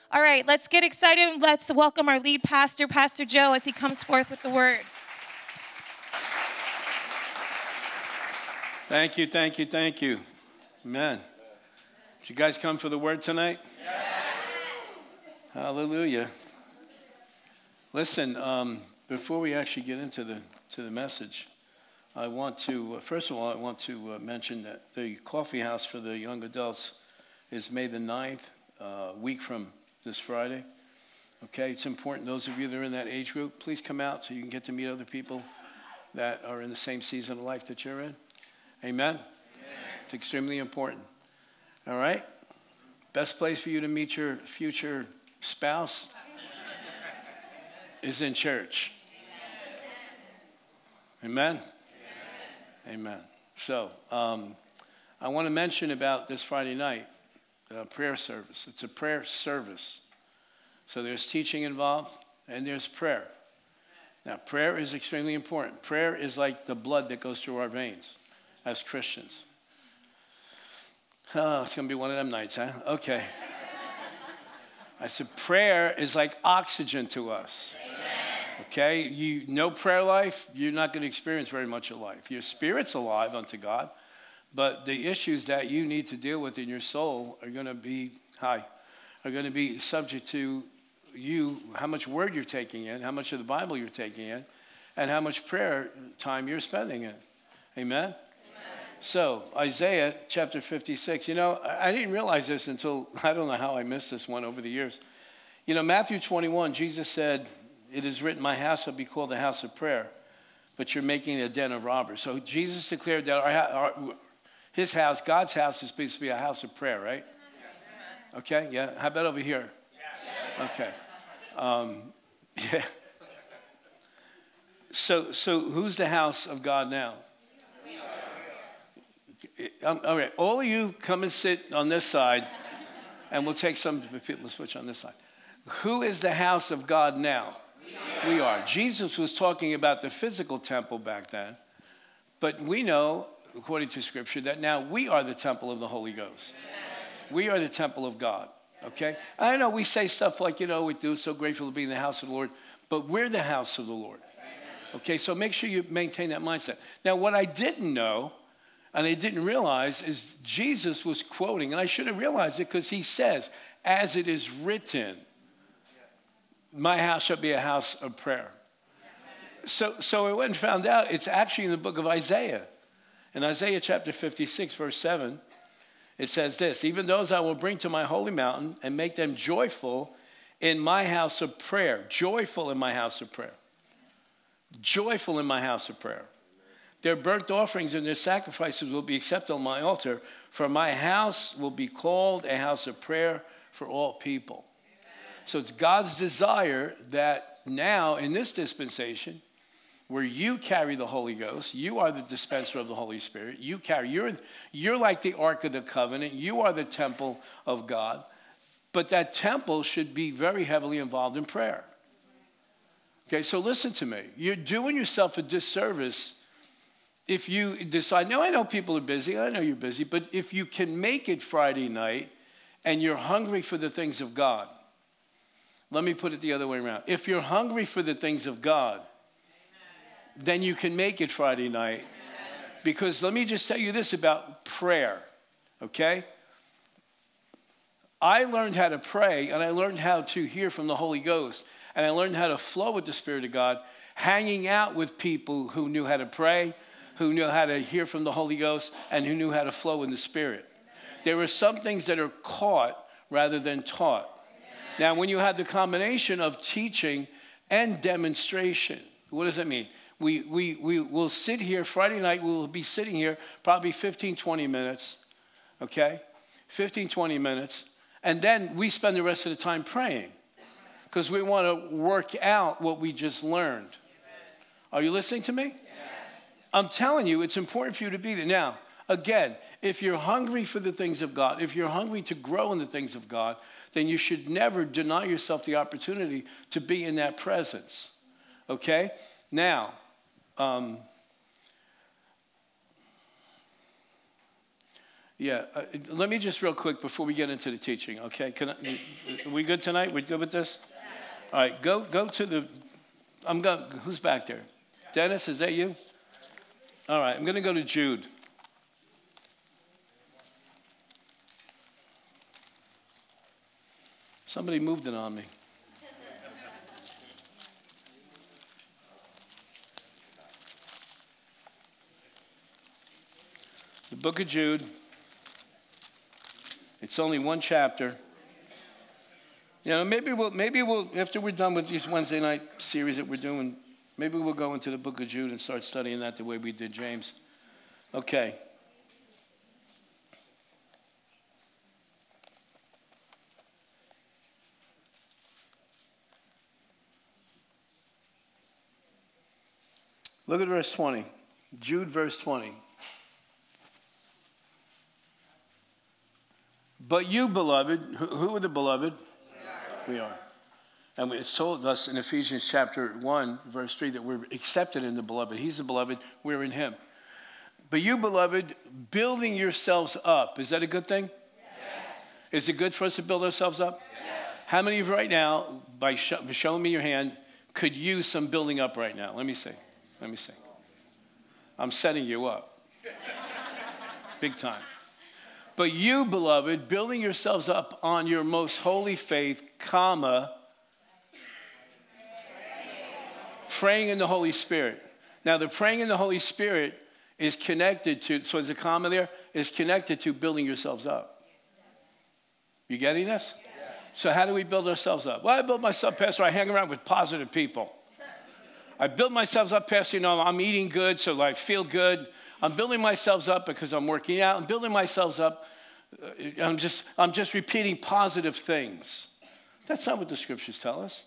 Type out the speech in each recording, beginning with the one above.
All right, let's get excited. Let's welcome our lead pastor, Pastor Joe, as he comes forth with the word. Thank you. Amen. Did you guys come for the word tonight? Yes. Hallelujah. Listen, before we actually get into the message, I want to, first of all, mention that the coffee house for the young adults is May the 9th, week from this Friday. Okay, it's important. Those of you that are in that age group, please come out so you can get to meet other people that are in the same season of life that you're in. Amen? Amen. It's extremely important. All right? Best place for you to meet your future spouse is in church. Amen? Amen. So, I want to mention about this Friday night, prayer service. It's a prayer service. So there's teaching involved and there's prayer. Now, prayer is extremely important. Prayer is like the blood that goes through our veins as Christians. Oh, it's going to be one of them nights, huh? Okay. I said prayer is like oxygen to us. Amen. Okay? No prayer life, you're not going to experience very much of life. Your spirit's alive unto God, but the issues that you need to deal with in your soul are going to be subject to you, how much word you're taking in, how much of the Bible you're taking in, and how much prayer time you're spending in. Amen? So, Isaiah chapter 56. I didn't realize this until, I don't know how I missed this one over the years. Matthew 21, Jesus said, "It is written, my house will be called the house of prayer, but you're making it a den of robbers." So Jesus declared that his house, God's house, is supposed to be a house of prayer, right? Okay, yeah. How about over here? Okay. Yeah. So who's the house of God now? All right, all of you come and sit on this side, and we'll take some people to switch on this side. Who is the house of God now? We are. Jesus was talking about the physical temple back then, but we know, according to Scripture, that now we are the temple of the Holy Ghost. We are the temple of God, okay? I know we say stuff like, we do, so grateful to be in the house of the Lord, but we're the house of the Lord, okay? So make sure you maintain that mindset. Now, what I didn't know, and I didn't realize, is Jesus was quoting, and I should have realized it because he says, "As it is written, my house shall be a house of prayer." So I went and found out it's actually in the book of Isaiah. In Isaiah chapter 56, verse 7, it says this: "Even those I will bring to my holy mountain and make them joyful in my house of prayer." Joyful in my house of prayer. Joyful in my house of prayer. "Their burnt offerings and their sacrifices will be accepted on my altar, for my house will be called a house of prayer for all people." So it's God's desire that now in this dispensation, where you carry the Holy Ghost, you are the dispenser of the Holy Spirit, you're like the Ark of the Covenant, you are the temple of God, but that temple should be very heavily involved in prayer. Okay, so listen to me. You're doing yourself a disservice if you decide, now I know people are busy, I know you're busy, but if you can make it Friday night and you're hungry for the things of God, let me put it the other way around. If you're hungry for the things of God, then you can make it Friday night. Because let me just tell you this about prayer, okay? I learned how to pray, and I learned how to hear from the Holy Ghost, and I learned how to flow with the Spirit of God, hanging out with people who knew how to pray, who knew how to hear from the Holy Ghost, and who knew how to flow in the Spirit. There are some things that are caught rather than taught. Now, when you have the combination of teaching and demonstration, what does that mean? We will sit here Friday night, we will be sitting here probably 15, 20 minutes, okay? 15, 20 minutes. And then we spend the rest of the time praying because we want to work out what we just learned. Are you listening to me? I'm telling you, it's important for you to be there. Now, again, if you're hungry for the things of God, if you're hungry to grow in the things of God, then you should never deny yourself the opportunity to be in that presence. Okay? Now, Yeah, let me just real quick before we get into the teaching, okay? Are we good tonight? We good with this? Yes. All right, go to the, who's back there? Dennis, is that you? All right, I'm going to go to Jude. Somebody moved it on me. The book of Jude. It's only one chapter. You know, maybe we'll after we're done with this Wednesday night series that we're doing, maybe we'll go into the book of Jude and start studying that the way we did James. Okay. Look at verse 20. Jude, verse 20. But you, beloved, who are the beloved? We are. And it's told us in Ephesians chapter 1, verse 3, that we're accepted in the beloved. He's the beloved. We're in him. But you, beloved, building yourselves up. Is that a good thing? Yes. Is it good for us to build ourselves up? Yes. How many of you right now, by showing me your hand, could use some building up right now? Let me see. I'm setting you up. Big time. But you, beloved, building yourselves up on your most holy faith, praying in the Holy Spirit. Now, the praying in the Holy Spirit is connected to, so there's a comma there, is connected to building yourselves up. You getting this? Yes. So how do we build ourselves up? Well, I build myself, Pastor, I hang around with positive people. I build myself up, Pastor, I'm eating good, so I feel good. I'm building myself up because I'm working out. I'm building myself up. I'm just repeating positive things. That's not what the scriptures tell us.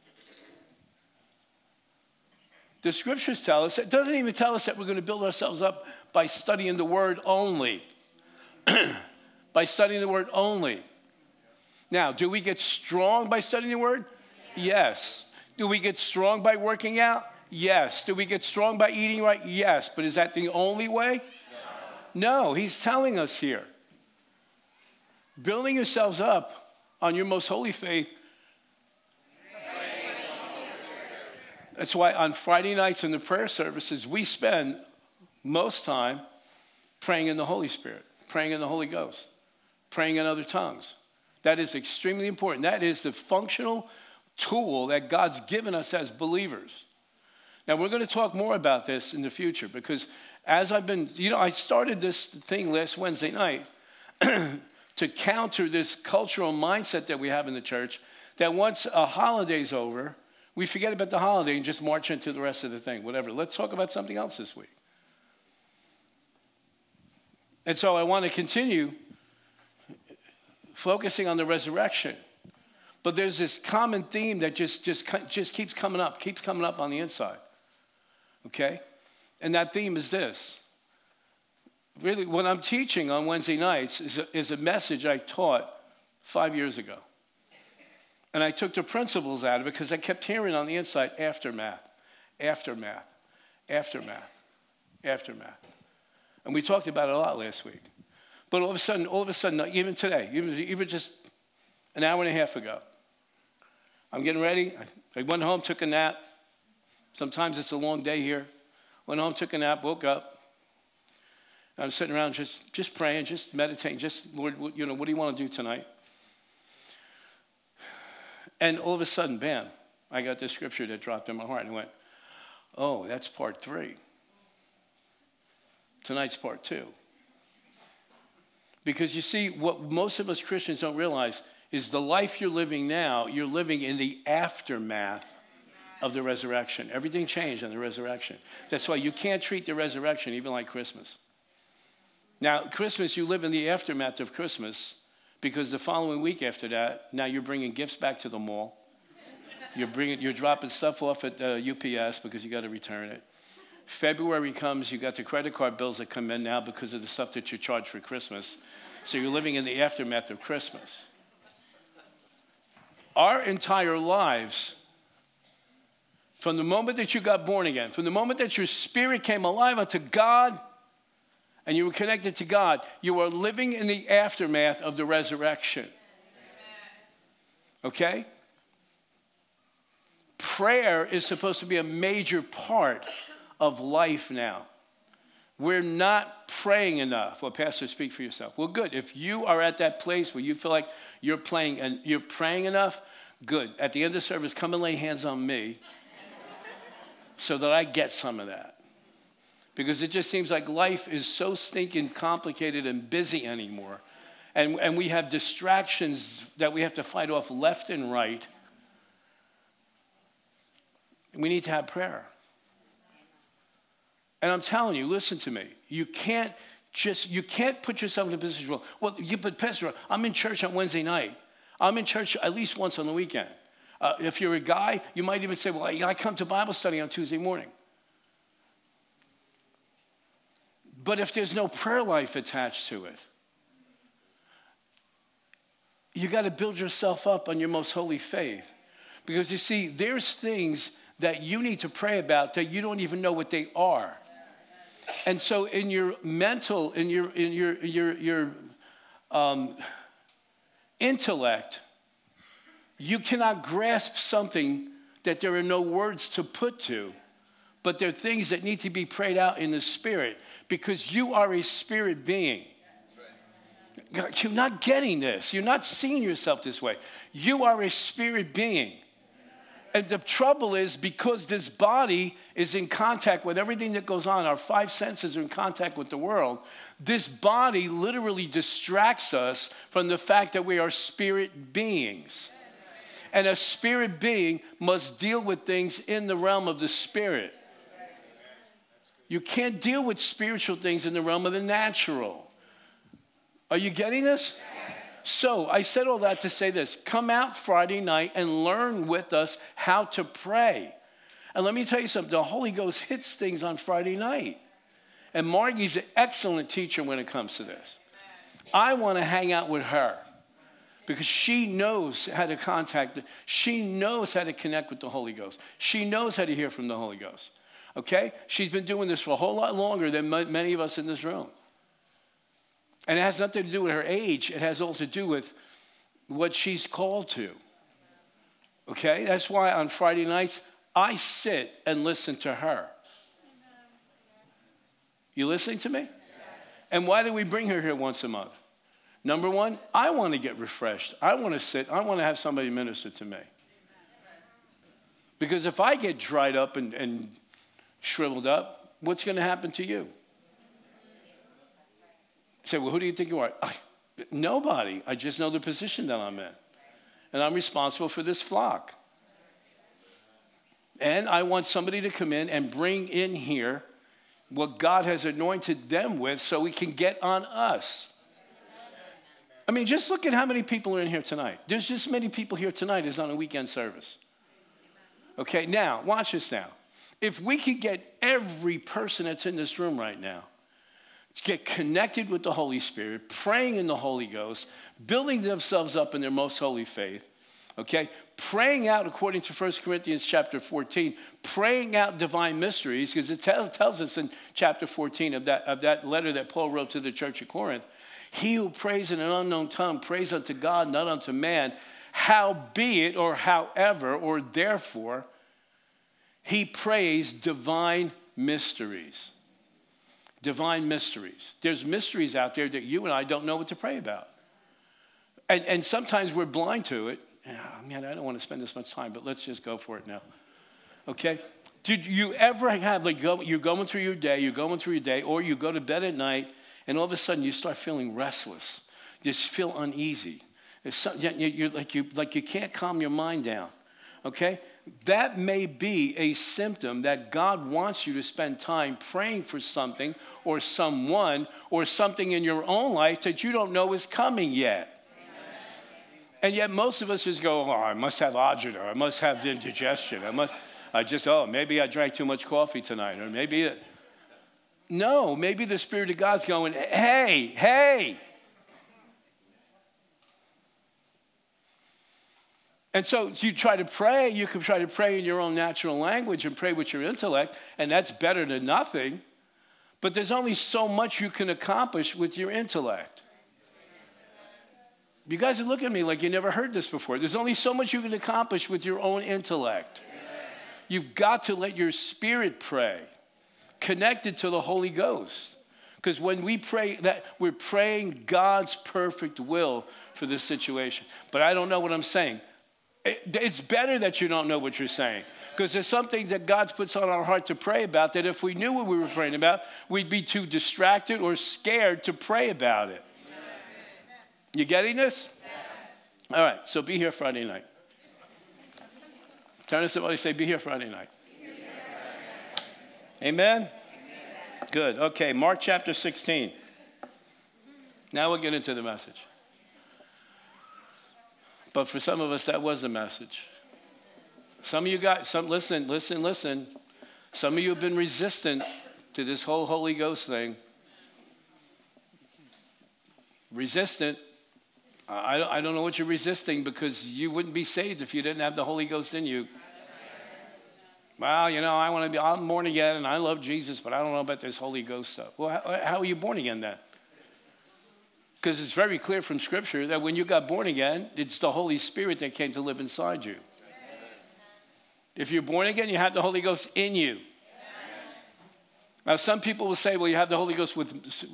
The scriptures tell us, it doesn't even tell us that we're going to build ourselves up by studying the word only. By studying the word only. Now, do we get strong by studying the word? Yes. Do we get strong by working out? Yes. Do we get strong by eating right? Yes. But is that the only way? No, he's telling us here. Building yourselves up on your most holy faith. That's why on Friday nights in the prayer services, we spend most time praying in the Holy Spirit, praying in the Holy Ghost, praying in other tongues. That is extremely important. That is the functional tool that God's given us as believers. Now, we're going to talk more about this in the future because as I've been, I started this thing last Wednesday night to counter this cultural mindset that we have in the church that once a holiday's over, we forget about the holiday and just march into the rest of the thing, whatever. Let's talk about something else this week. And so I want to continue focusing on the resurrection. But there's this common theme that just keeps coming up on the inside. Okay? And that theme is this. Really, what I'm teaching on Wednesday nights is a message I taught 5 years ago. And I took the principles out of it because I kept hearing on the inside, aftermath, aftermath, aftermath, aftermath. And we talked about it a lot last week. But all of a sudden, even today, even just an hour and a half ago, I'm getting ready. I went home, took a nap. Sometimes it's a long day here. Went home, took a nap, woke up. I was sitting around just praying, just meditating, Lord, what do you want to do tonight? And all of a sudden, bam, I got this scripture that dropped in my heart. And I went, oh, that's part 3. Tonight's part 2. Because you see, what most of us Christians don't realize is the life you're living now, you're living in the aftermath of the resurrection. Everything changed on the resurrection. That's why you can't treat the resurrection even like Christmas. Now, Christmas, you live in the aftermath of Christmas because the following week after that, now you're bringing gifts back to the mall. You're dropping stuff off at UPS because you got to return it. February comes, you got the credit card bills that come in now because of the stuff that you charged for Christmas. So you're living in the aftermath of Christmas. Our entire lives, from the moment that you got born again, from the moment that your spirit came alive unto God, and you were connected to God, you are living in the aftermath of the resurrection. Okay? Prayer is supposed to be a major part of life now. We're not praying enough. Well, Pastor, speak for yourself. Well, good. If you are at that place where you feel like you're praying enough, good. At the end of the service, come and lay hands on me so that I get some of that. Because it just seems like life is so stinking complicated and busy anymore. And we have distractions that we have to fight off left and right. We need to have prayer. And I'm telling you, listen to me. You can't put yourself in a position, but Pastor, I'm in church on Wednesday night. I'm in church at least once on the weekend. If you're a guy, you might even say, well, I come to Bible study on Tuesday morning. But if there's no prayer life attached to it, you got to build yourself up on your most holy faith. Because you see, there's things that you need to pray about that you don't even know what they are. And so in your mental, in your intellect, you cannot grasp something that there are no words to put to, but there are things that need to be prayed out in the spirit because you are a spirit being. You're not getting this. You're not seeing yourself this way. You are a spirit being. And the trouble is because this body is in contact with everything that goes on, our five senses are in contact with the world, this body literally distracts us from the fact that we are spirit beings. And a spirit being must deal with things in the realm of the spirit. You can't deal with spiritual things in the realm of the natural. Are you getting this? So I said all that to say this. Come out Friday night and learn with us how to pray. And let me tell you something. The Holy Ghost hits things on Friday night. And Margie's an excellent teacher when it comes to this. I want to hang out with her because she knows how to contact. She knows how to connect with the Holy Ghost. She knows how to hear from the Holy Ghost. Okay? She's been doing this for a whole lot longer than many of us in this room. And it has nothing to do with her age. It has all to do with what she's called to. Okay? That's why on Friday nights, I sit and listen to her. You listening to me? Yes. And why do we bring her here once a month? Number one, I want to get refreshed. I want to sit. I want to have somebody minister to me. Because if I get dried up and shriveled up, what's going to happen to you? Say, well, who do you think you are? Nobody. I just know the position that I'm in. And I'm responsible for this flock. And I want somebody to come in and bring in here what God has anointed them with so we can get on us. I mean, just look at how many people are in here tonight. There's just as many people here tonight as on a weekend service. Okay, now, watch this now. If we could get every person that's in this room right now get connected with the Holy Spirit, praying in the Holy Ghost, building themselves up in their most holy faith, okay? Praying out according to 1 Corinthians chapter 14, praying out divine mysteries, because it tells us in chapter 14 of that letter that Paul wrote to the church of Corinth, he who prays in an unknown tongue prays unto God, not unto man, howbeit or however or therefore, he prays divine mysteries. Divine mysteries. There's mysteries out there that you and I don't know what to pray about. And sometimes we're blind to it. Oh, man, I don't want to spend this much time, but let's just go for it now. Okay? Did you ever have, you're going through your day, or you go to bed at night, and all of a sudden you start feeling restless. You just feel uneasy. You're like you can't calm your mind down. Okay? That may be a symptom that God wants you to spend time praying for something or someone or something in your own life that you don't know is coming yet. Amen. And yet most of us just go, oh, I must have agita, I must have indigestion, maybe I drank too much coffee tonight, or maybe maybe the Spirit of God's going, hey. And so you try to pray, you can try to pray in your own natural language and pray with your intellect, and that's better than nothing. But there's only so much you can accomplish with your intellect. You guys are looking at me like you never heard this before. There's only so much you can accomplish with your own intellect. You've got to let your spirit pray, connected to the Holy Ghost. Because when we pray, that we're praying God's perfect will for this situation. But I don't know what I'm saying. It's better that you don't know what you're saying. Because there's some things that God puts on our heart to pray about that if we knew what we were praying about, we'd be too distracted or scared to pray about it. You getting this? Yes. All right, so be here Friday night. Turn to somebody and say, be here Friday night. Amen? Amen? Good. Okay, Mark chapter 16. Now we'll get into the message. But for some of us, that was the message. Some of you guys, listen. Some of you have been resistant to this whole Holy Ghost thing. Resistant. I don't know what you're resisting, because you wouldn't be saved if you didn't have the Holy Ghost in you. Well, I'm born again and I love Jesus, but I don't know about this Holy Ghost stuff. Well, how are you born again then? Because it's very clear from Scripture that when you got born again, it's the Holy Spirit that came to live inside you. If you're born again, you have the Holy Ghost in you. Now, some people will say, well, you have the Holy Ghost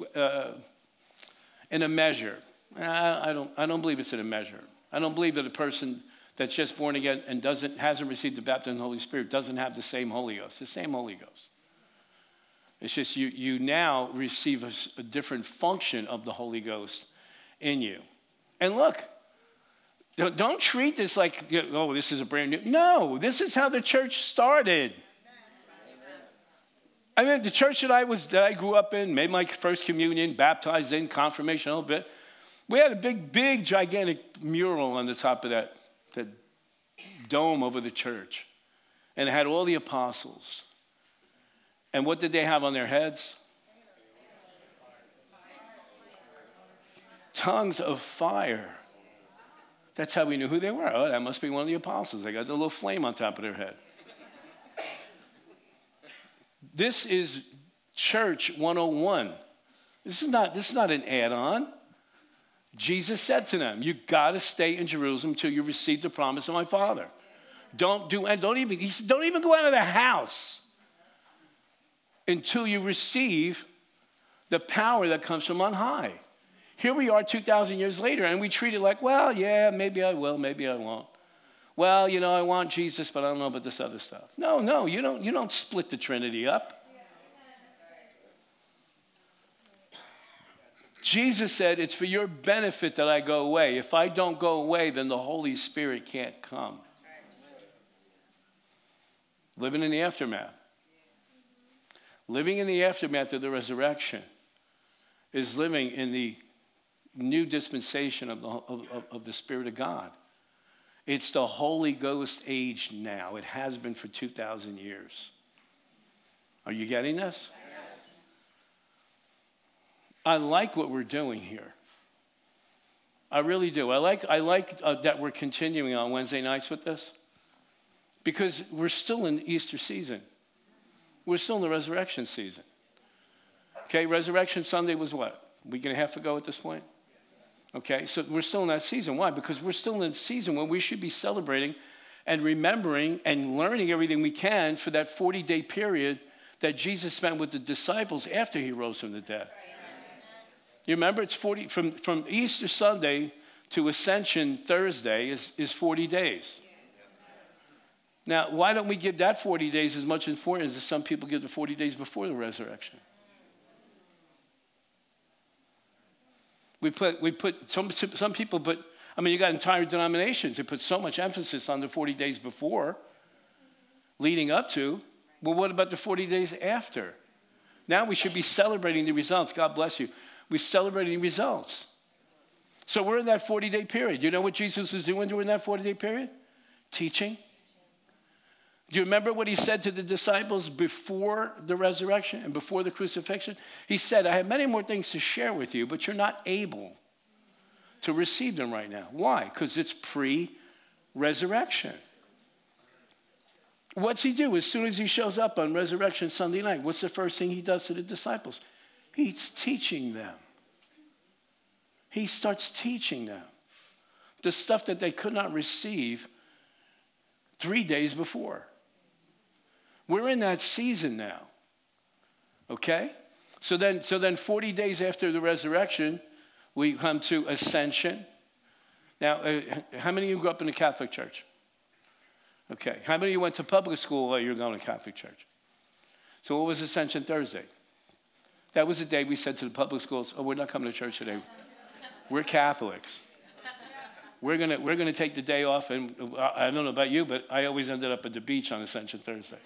in a measure. I don't believe it's in a measure. I don't believe that a person that's just born again and hasn't received the baptism of the Holy Spirit doesn't have the same Holy Ghost. The same Holy Ghost. It's just you now receive a different function of the Holy Ghost in you. And look, don't treat this like, oh, this is a brand new. No, this is how the church started. I mean, the church that I grew up in, made my first communion, baptized in, confirmation, a little bit. We had a big, gigantic mural on the top of that dome over the church. And it had all the apostles. And what did they have on their heads? Tongues of fire. That's how we knew who they were. Oh, that must be one of the apostles. They got the little flame on top of their head. This is Church 101. This is not an add-on. Jesus said to them, you got to stay in Jerusalem until you receive the promise of my Father. Don't even go out of the house until you receive the power that comes from on high. Here we are 2,000 years later, and we treat it like, well, yeah, maybe I will, maybe I won't. Well, I want Jesus, but I don't know about this other stuff. No, you don't split the Trinity up. Jesus said, it's for your benefit that I go away. If I don't go away, then the Holy Spirit can't come. Living in the aftermath. Living in the aftermath of the resurrection is living in the new dispensation of the Spirit of God. It's the Holy Ghost age now. It has been for 2,000 years. Are you getting this? Yes. I like what we're doing here. I really do. I like that we're continuing on Wednesday nights with this, because we're still in Easter season. We're still in the resurrection season. Okay, Resurrection Sunday was what? A week and a half ago at this point? Okay, so we're still in that season. Why? Because we're still in a season when we should be celebrating and remembering and learning everything we can for that 40-day period that Jesus spent with the disciples after he rose from the dead. You remember, it's 40 from Easter Sunday to Ascension Thursday is 40 days. Now, why don't we give that 40 days as much importance as some people give the 40 days before the resurrection? We put some people put, you got entire denominations that put so much emphasis on the 40 days before, leading up to. Well, what about the 40 days after? Now we should be celebrating the results. God bless you. We're celebrating results. So we're in that 40-day period. You know what Jesus is doing during that 40-day period? Teaching. Do you remember what he said to the disciples before the resurrection and before the crucifixion? He said, I have many more things to share with you, but you're not able to receive them right now. Why? Because it's pre-resurrection. What's he do? As soon as he shows up on Resurrection Sunday night, what's the first thing he does to the disciples? He's teaching them. He starts teaching them the stuff that they could not receive 3 days before. We're in that season now. Okay? So then 40 days after the resurrection, we come to Ascension. Now, how many of you grew up in a Catholic church? Okay. How many of you went to public school while you were going to Catholic church? So what was Ascension Thursday? That was the day we said to the public schools, oh, we're not coming to church today. We're Catholics. We're gonna take the day off, and I don't know about you, but I always ended up at the beach on Ascension Thursday.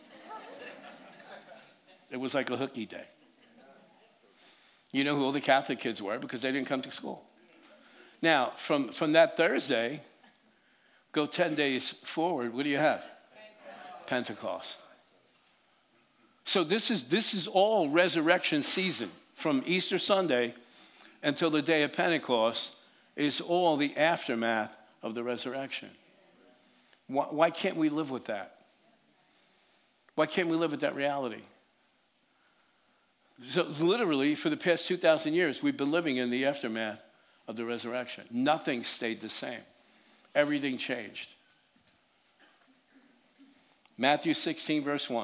It was like a hooky day. You know who all the Catholic kids were because they didn't come to school. Now, from that Thursday, go 10 days forward, what do you have? Pentecost. So this is all resurrection season. From Easter Sunday until the day of Pentecost is all the aftermath of the resurrection. Why can't we live with that? Why can't we live with that reality? So literally, for the past 2,000 years, we've been living in the aftermath of the resurrection. Nothing stayed the same. Everything changed. Matthew 16, verse 1.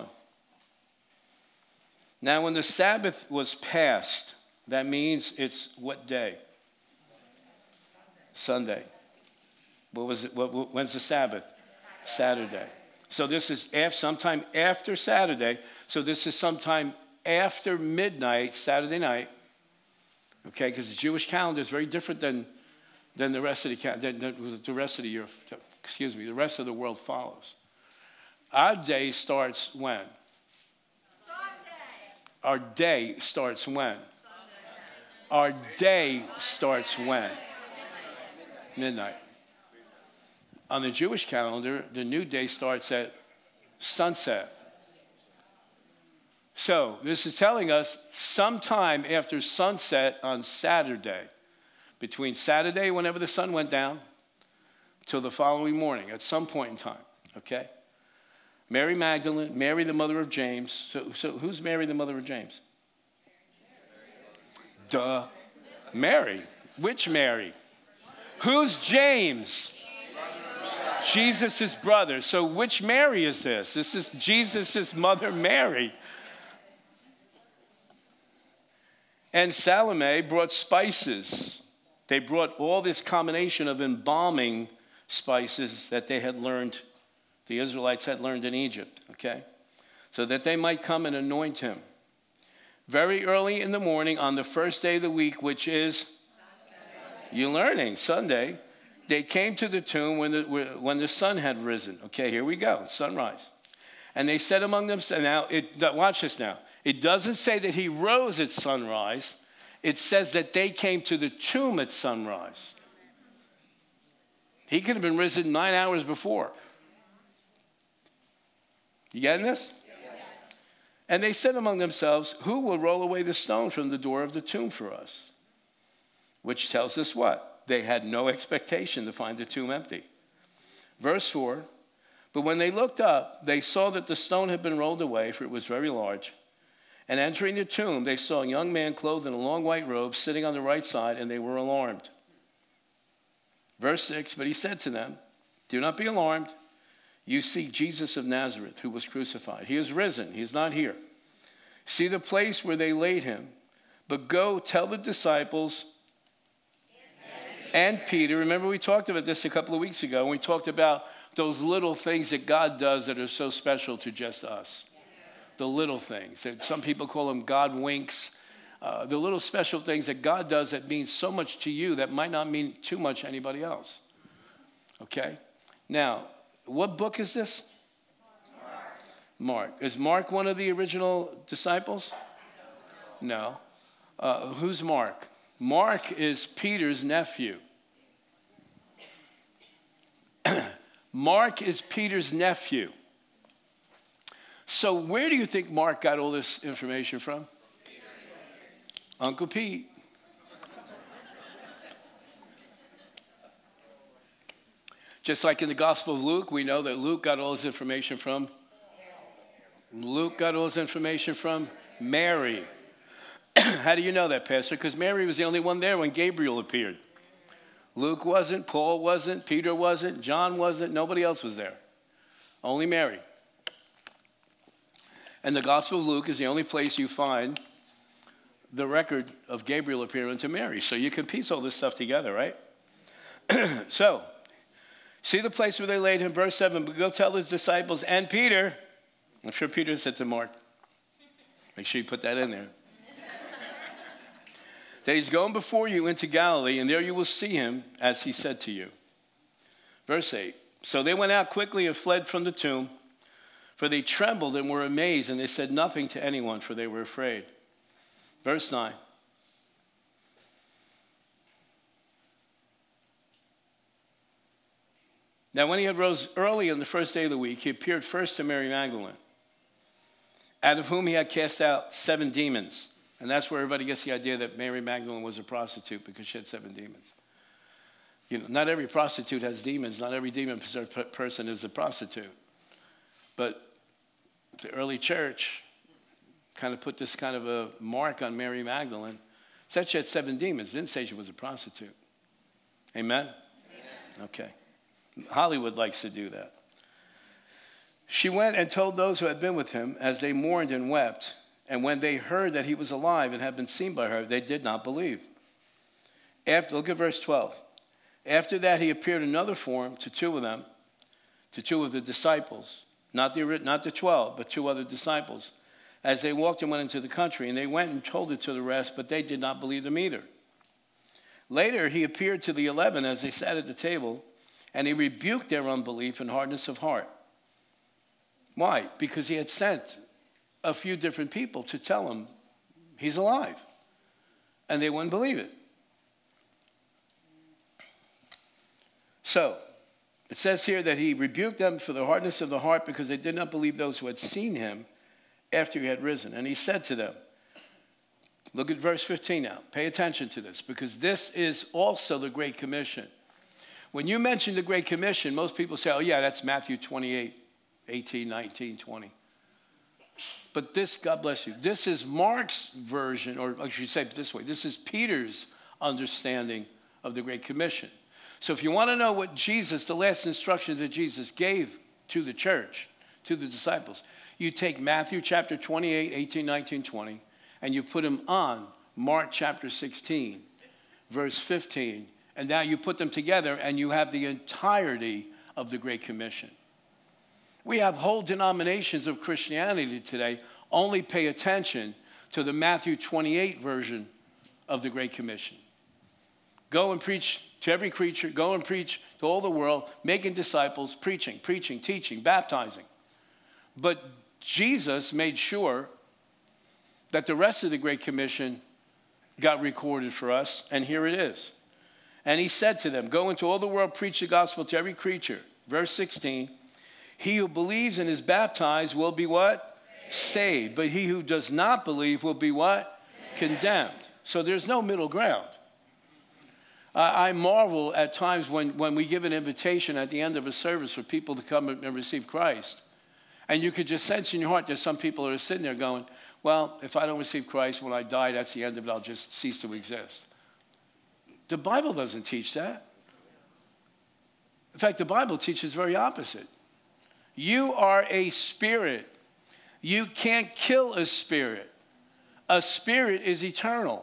Now, when the Sabbath was passed, that means it's what day? Sunday. What was it? When's the Sabbath? Saturday. So this is sometime after Saturday. So this is sometime after midnight, Saturday night. Okay, because the Jewish calendar is very different than the rest of the rest of the year. Excuse me, the rest of the world follows. Our day starts when? Sunday. Our day starts when? Sunday. Our day starts when? Midnight. On the Jewish calendar, the new day starts at sunset. So this is telling us sometime after sunset on Saturday, between Saturday, whenever the sun went down, till the following morning, at some point in time, okay? Mary Magdalene, Mary the mother of James. So who's Mary the mother of James? Duh. Mary. Which Mary? Who's James? Jesus' brother. So which Mary is this? This is Jesus' mother, Mary. And Salome brought spices. They brought all this combination of embalming spices that they had learned, the Israelites had learned in Egypt, okay? So that they might come and anoint him. Very early in the morning on the first day of the week, which is, you're learning, Sunday, they came to the tomb when the sun had risen. Okay, here we go, sunrise. And they said among themselves, now, watch this now. It doesn't say that he rose at sunrise. It says that they came to the tomb at sunrise. He could have been risen 9 hours before. You getting this? Yes. And they said among themselves, who will roll away the stone from the door of the tomb for us? Which tells us what? They had no expectation to find the tomb empty. Verse 4, but when they looked up, they saw that the stone had been rolled away, for it was very large. And entering the tomb, they saw a young man clothed in a long white robe sitting on the right side, and they were alarmed. Verse 6, but he said to them, do not be alarmed. You seek Jesus of Nazareth, who was crucified. He is risen. He is not here. See the place where they laid him. But go tell the disciples and Peter. Remember we talked about this a couple of weeks ago. We talked about those little things that God does that are so special to just us. The little things. Some people call them God winks. The little special things that God does that mean so much to you that might not mean too much to anybody else. Okay? Now, what book is this? Mark. Is Mark one of the original disciples? No. Who's Mark? Mark is Peter's nephew. Mark is Peter's nephew. So where do you think Mark got all this information from? Uncle Pete. Just like in the Gospel of Luke, we know that Luke got all his information from Luke got all his information from Mary. How do you know that, Pastor? Because Mary was the only one there when Gabriel appeared. Luke wasn't, Paul wasn't, Peter wasn't, John wasn't, nobody else was there. Only Mary. And the Gospel of Luke is the only place you find the record of Gabriel appearing to Mary. So you can piece all this stuff together, right? So, see the place where they laid him, verse 7, but go tell his disciples and Peter. I'm sure Peter said to Mark, make sure you put that in there, that he's going before you into Galilee, and there you will see him as he said to you. Verse 8, so they went out quickly and fled from the tomb, for they trembled and were amazed, and they said nothing to anyone, for they were afraid. Verse 9. Now when he had rose early on the first day of the week, he appeared first to Mary Magdalene, out of whom he had cast out 7 demons. And that's where everybody gets the idea that Mary Magdalene was a prostitute, because she had 7 demons. You know, not every prostitute has demons. Not every demon person is a prostitute. But the early church kind of put this kind of a mark on Mary Magdalene. Said she had 7 demons. Didn't say she was a prostitute. Amen? Amen. Okay. Hollywood likes to do that. She went and told those who had been with him as they mourned and wept. And when they heard that he was alive and had been seen by her, they did not believe. Look at verse 12. After that, he appeared in another form to 2 of them, to 2 of the disciples. Not the 12, but 2 other disciples. As they walked and went into the country, and they went and told it to the rest, but they did not believe them either. Later, he appeared to the 11 as they sat at the table, and he rebuked their unbelief and hardness of heart. Why? Because he had sent a few different people to tell him he's alive, and they wouldn't believe it. So, it says here that he rebuked them for the hardness of the heart because they did not believe those who had seen him after he had risen. And he said to them, look at verse 15 now. Pay attention to this, because this is also the Great Commission. When you mention the Great Commission, most people say, oh yeah, that's Matthew 28, 18, 19, 20. But this, God bless you, this is Mark's version, or I should say it this way, this is Peter's understanding of the Great Commission. So if you want to know what Jesus, the last instructions that Jesus gave to the church, to the disciples, you take Matthew chapter 28, 18, 19, 20, and you put them on Mark chapter 16, verse 15, and now you put them together and you have the entirety of the Great Commission. We have whole denominations of Christianity today only pay attention to the Matthew 28 version of the Great Commission. Go and preach to every creature, go and preach to all the world, making disciples, preaching, teaching, baptizing. But Jesus made sure that the rest of the Great Commission got recorded for us, and here it is. And he said to them, go into all the world, preach the gospel to every creature. Verse 16, he who believes and is baptized will be what? Saved. But he who does not believe will be what? Condemned. So there's no middle ground. I marvel at times when we give an invitation at the end of a service for people to come and receive Christ. And you could just sense in your heart there's some people that are sitting there going, well, if I don't receive Christ when I die, that's the end of it. I'll just cease to exist. The Bible doesn't teach that. In fact, the Bible teaches very opposite. You are a spirit. You can't kill a spirit. A spirit is eternal.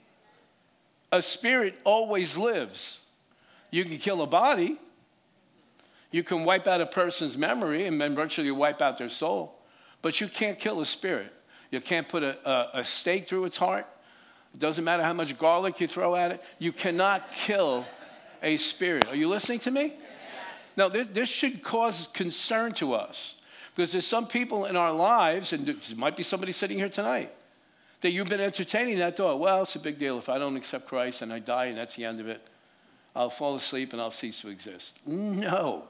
A spirit always lives. You can kill a body. You can wipe out a person's memory and then virtually wipe out their soul. But you can't kill a spirit. You can't put a stake through its heart. It doesn't matter how much garlic you throw at it. You cannot kill a spirit. Are you listening to me? Yes. Now, this should cause concern to us, because there's some people in our lives, and there might be somebody sitting here tonight, that you've been entertaining that thought. Well, it's a big deal. If I don't accept Christ and I die and that's the end of it, I'll fall asleep and I'll cease to exist. No.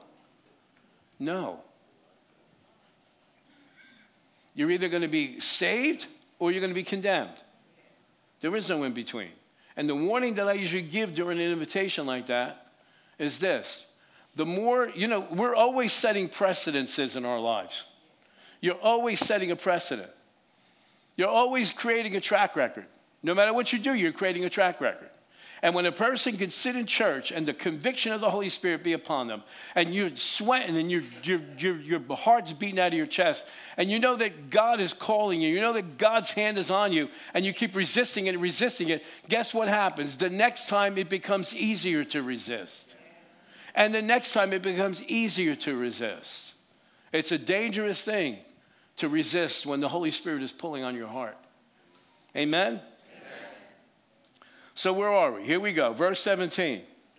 You're either going to be saved or you're going to be condemned. There is no in between. And the warning that I usually give during an invitation like that is this. The more, we're always setting precedences in our lives. You're always setting a precedent. You're always creating a track record. No matter what you do, you're creating a track record. And when a person can sit in church and the conviction of the Holy Spirit be upon them, and you're sweating and your heart's beating out of your chest, and you know that God is calling you, you know that God's hand is on you, and you keep resisting it, guess what happens? The next time it becomes easier to resist. And the next time it becomes easier to resist. It's a dangerous thing to resist when the Holy Spirit is pulling on your heart. Amen? So where are we? Here we go. Verse 17.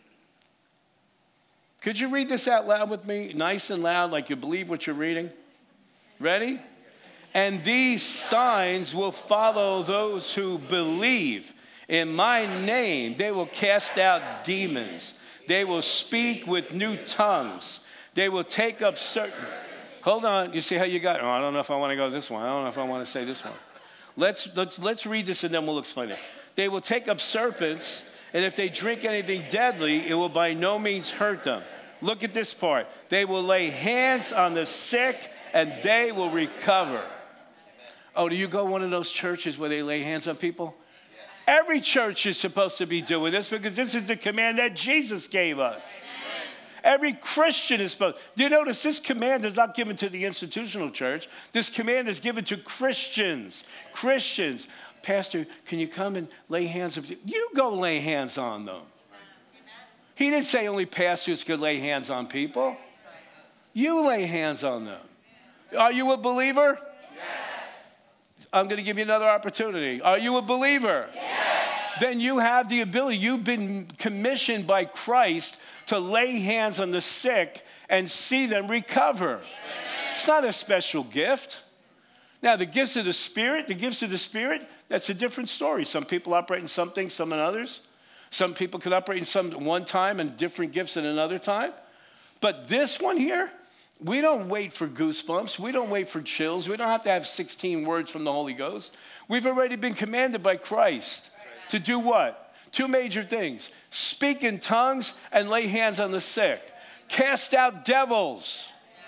Could you read this out loud with me? Nice and loud, like you believe what you're reading. Ready? And these signs will follow those who believe. In my name, they will cast out demons. They will speak with new tongues. They will take up certain... Hold on. You see how you got... Oh, I don't know if I want to go this one. I don't know if I want to say this one. Let's read this and then we'll explain it. They will take up serpents, and if they drink anything deadly, it will by no means hurt them. Look at this part. They will lay hands on the sick, and they will recover. Oh, do you go to one of those churches where they lay hands on people? Yes. Every church is supposed to be doing this because this is the command that Jesus gave us. Every Christian is supposed. Do you notice this command is not given to the institutional church? This command is given to Christians. Christians. Pastor, can you come and lay hands on you? You go lay hands on them. He didn't say only pastors could lay hands on people. You lay hands on them. Are you a believer? Yes. I'm going to give you another opportunity. Are you a believer? Yes. Then you have the ability. You've been commissioned by Christ to lay hands on the sick and see them recover. Amen. It's not a special gift. Now, the gifts of the Spirit, that's a different story. Some people operate in some things, some in others. Some people can operate in some one time and different gifts at another time. But this one here, we don't wait for goosebumps. We don't wait for chills. We don't have to have 16 words from the Holy Ghost. We've already been commanded by Christ to do what? Two major things. Speak in tongues and lay hands on the sick. Cast out devils.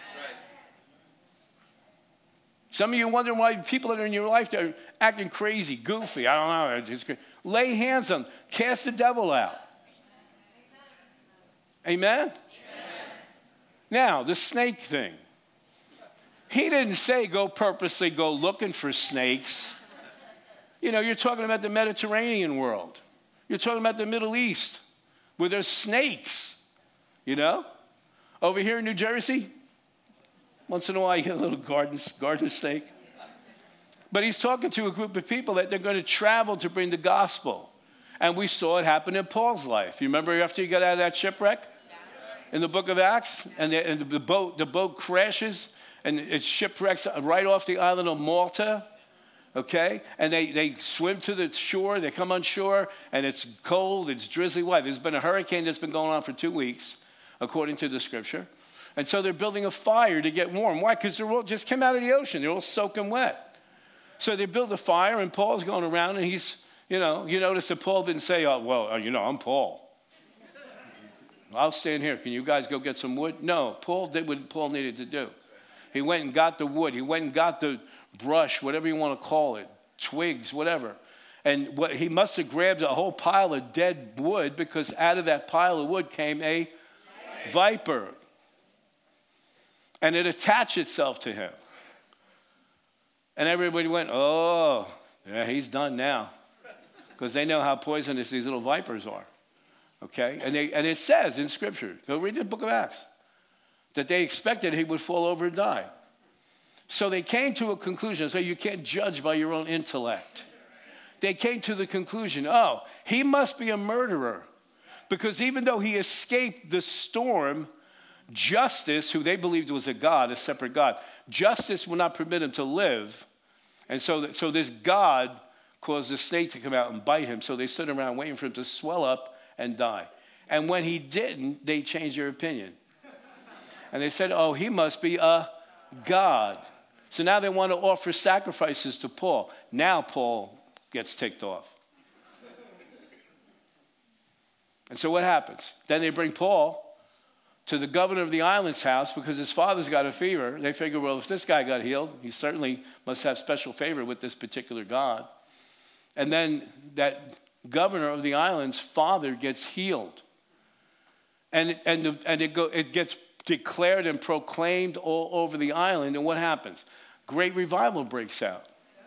Some of you are wondering why people that are in your life are acting crazy, goofy. I don't know. Just lay hands on them. Cast the devil out. Amen? Amen? Now, the snake thing. He didn't say purposely go looking for snakes. You know, you're talking about the Mediterranean world. You're talking about the Middle East where there's snakes, you know? Over here in New Jersey, once in a while, you get a little garden snake. But he's talking to a group of people that they're going to travel to bring the gospel. And we saw it happen in Paul's life. You remember after he got out of that shipwreck in the book of Acts? And the boat crashes and it shipwrecks right off the island of Malta. Okay? And they swim to the shore. They come on shore and it's cold. It's drizzly wet. There's been a hurricane that's been going on for 2 weeks, according to the scripture. And so they're building a fire to get warm. Why? Because they're all just came out of the ocean. They're all soaking wet. So they build a fire, and Paul's going around, and he's, you notice that Paul didn't say, I'm Paul. I'll stand here. Can you guys go get some wood? No, Paul did what Paul needed to do. He went and got the wood. He went and got the brush, whatever you want to call it, twigs, whatever. And he must have grabbed a whole pile of dead wood because out of that pile of wood came a viper. And it attached itself to him. And everybody went, oh, yeah, he's done now. Because they know how poisonous these little vipers are. Okay? And it says in Scripture, go read the book of Acts, that they expected he would fall over and die. So they came to a conclusion. So you can't judge by your own intellect. They came to the conclusion, he must be a murderer. Because even though he escaped the storm, justice, who they believed was a god, a separate god, justice would not permit him to live. And so this god caused the snake to come out and bite him. So they stood around waiting for him to swell up and die. And when he didn't, they changed their opinion. And they said, he must be a god. So now they want to offer sacrifices to Paul. Now Paul gets ticked off. And so what happens? Then they bring Paul to the governor of the island's house because his father's got a fever. They figure, well, if this guy got healed, he certainly must have special favor with this particular God. And then that governor of the island's father gets healed. And it gets declared and proclaimed all over the island. And what happens? Great revival breaks out.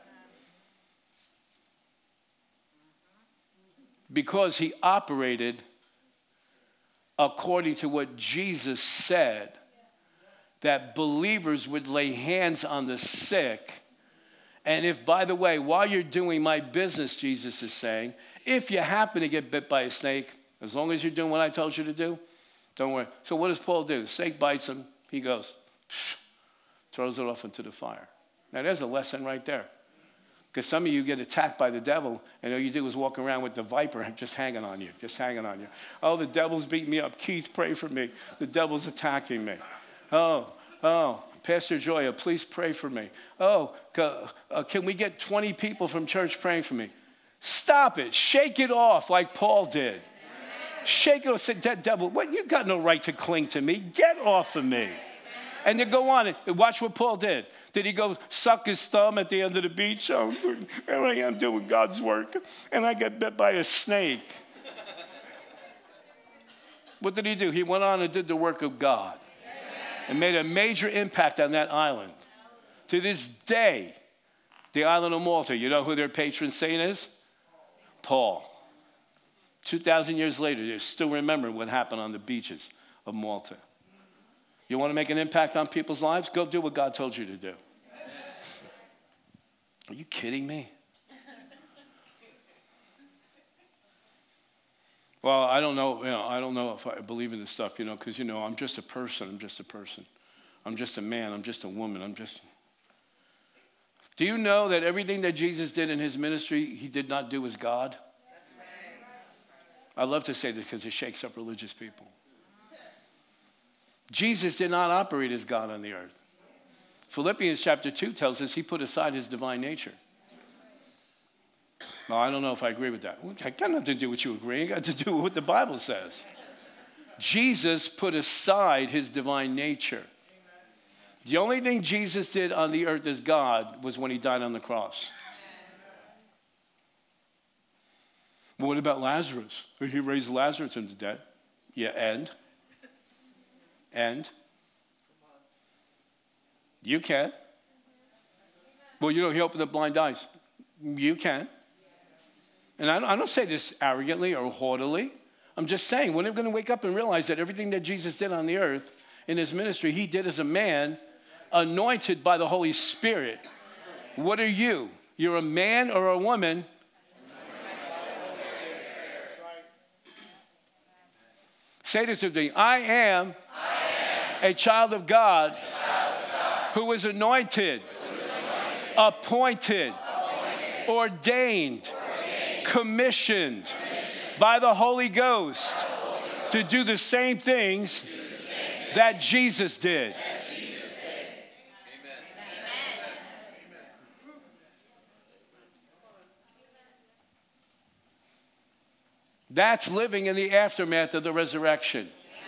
Because he operated according to what Jesus said, that believers would lay hands on the sick. And if, by the way, while you're doing my business, Jesus is saying, if you happen to get bit by a snake, as long as you're doing what I told you to do, don't worry. So what does Paul do? The snake bites him. He goes, throws it off into the fire. Now, there's a lesson right there. Because some of you get attacked by the devil, and all you do is walk around with the viper just hanging on you, just hanging on you. Oh, the devil's beating me up. Keith, pray for me. The devil's attacking me. Oh, Pastor Joya, please pray for me. Oh, can we get 20 people from church praying for me? Stop it. Shake it off like Paul did. Shake it off. Say, devil, what? You got no right to cling to me. Get off of me. And then go on and watch what Paul did. Did he go suck his thumb at the end of the beach? Oh, here I am doing God's work, and I got bit by a snake. What did he do? He went on and did the work of God and made a major impact on that island. To this day, the island of Malta, you know who their patron saint is? Paul. 2,000 years later, they still remember what happened on the beaches of Malta. You want to make an impact on people's lives? Go do what God told you to do. Are you kidding me? Well, I don't know. I don't know if I believe in this stuff, because I'm just a person. I'm just a person. I'm just a man. I'm just a woman. Do you know that everything that Jesus did in his ministry, he did not do as God? I love to say this because it shakes up religious people. Jesus did not operate as God on the earth. Philippians chapter 2 tells us he put aside his divine nature. Well, I don't know if I agree with that. It got nothing to do with you agreeing. It got to do with what the Bible says. Jesus put aside his divine nature. The only thing Jesus did on the earth as God was when he died on the cross. Well, what about Lazarus? He raised Lazarus from the dead. Yeah, and you can. Well, he opened up blind eyes. You can. And I don't say this arrogantly or haughtily. I'm just saying, when are we going to wake up and realize that everything that Jesus did on the earth in his ministry, he did as a man anointed by the Holy Spirit. What are you? You're a man or a woman. Say this with me. I am a child of God, who is anointed, appointed, ordained, commissioned by the Holy Ghost to do the same things that Jesus did. That's living in the aftermath of the resurrection.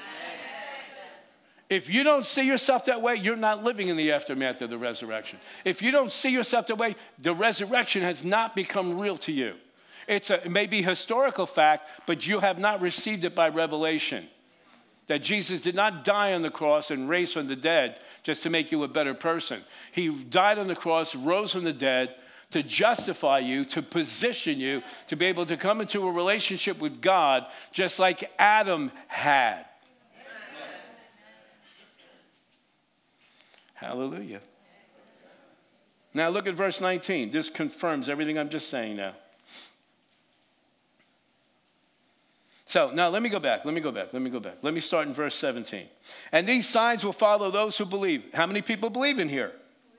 If you don't see yourself that way, you're not living in the aftermath of the resurrection. If you don't see yourself that way, the resurrection has not become real to you. It may be historical fact, but you have not received it by revelation. That Jesus did not die on the cross and raise from the dead just to make you a better person. He died on the cross, rose from the dead, to justify you, to position you, to be able to come into a relationship with God just like Adam had. Hallelujah. Now look at verse 19. This confirms everything I'm just saying now. So now let me go back. Let me start in verse 17. And these signs will follow those who believe. How many people believe in here?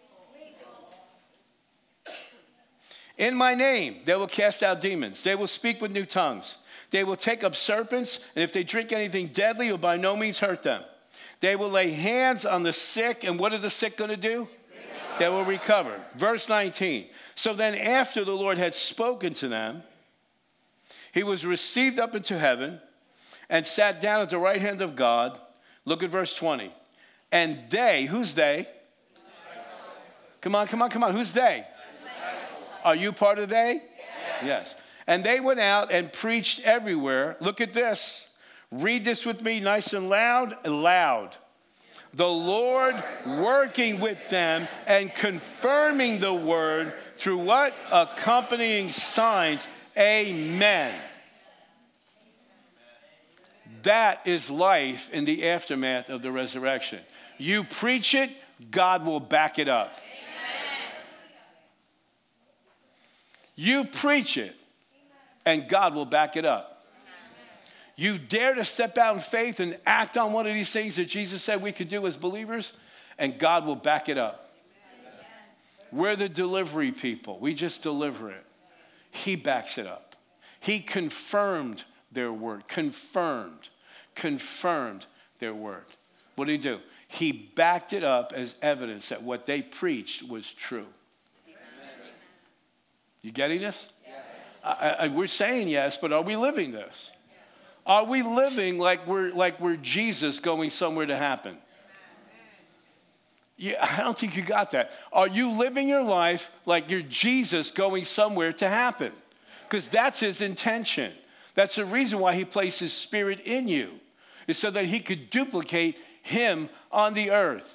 In my name, they will cast out demons. They will speak with new tongues. They will take up serpents, and if they drink anything deadly, it will by no means hurt them. They will lay hands on the sick, and what are the sick going to do? They will recover. Verse 19. So then after the Lord had spoken to them, he was received up into heaven and sat down at the right hand of God, Look at verse 20. And they, who's they? Come on. Who's they? Are you part of they? Yes. And they went out and preached everywhere. Look at this. Read this with me nice and loud. Loud. The Lord working with them and confirming the word through what? Accompanying signs. Amen. That is life in the aftermath of the resurrection. You preach it, God will back it up. You preach it, and God will back it up. You dare to step out in faith and act on one of these things that Jesus said we could do as believers, and God will back it up. We're the delivery people. We just deliver it. He backs it up. He confirmed their word. Confirmed their word. What did he do? He backed it up as evidence that what they preached was true. You getting this? Yes. We're saying yes, but are we living this? Are we living like we're Jesus going somewhere to happen? Yeah, I don't think you got that. Are you living your life like you're Jesus going somewhere to happen? Because that's his intention. That's the reason why he placed his spirit in you, is so that he could duplicate him on the earth.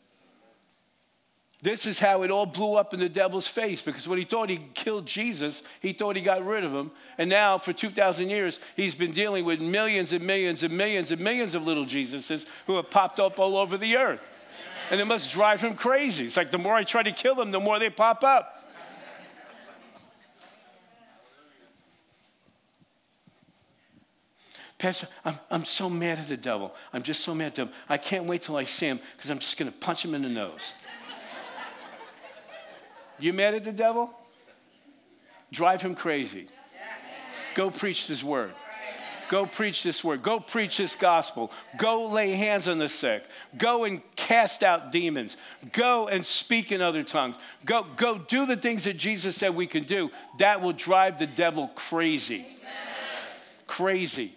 This is how it all blew up in the devil's face, because when he thought he killed Jesus, he thought he got rid of him. And now for 2,000 years, he's been dealing with millions and millions and millions and millions of little Jesuses who have popped up all over the earth. And it must drive him crazy. It's like the more I try to kill them, the more they pop up. Pastor, I'm so mad at the devil. I'm just so mad at him. I can't wait till I see him, because I'm just going to punch him in the nose. You mad at the devil? Drive him crazy. Go preach this word. Go preach this word. Go preach this gospel. Go lay hands on the sick. Go and cast out demons. Go and speak in other tongues. Go do the things that Jesus said we can do. That will drive the devil crazy. Crazy.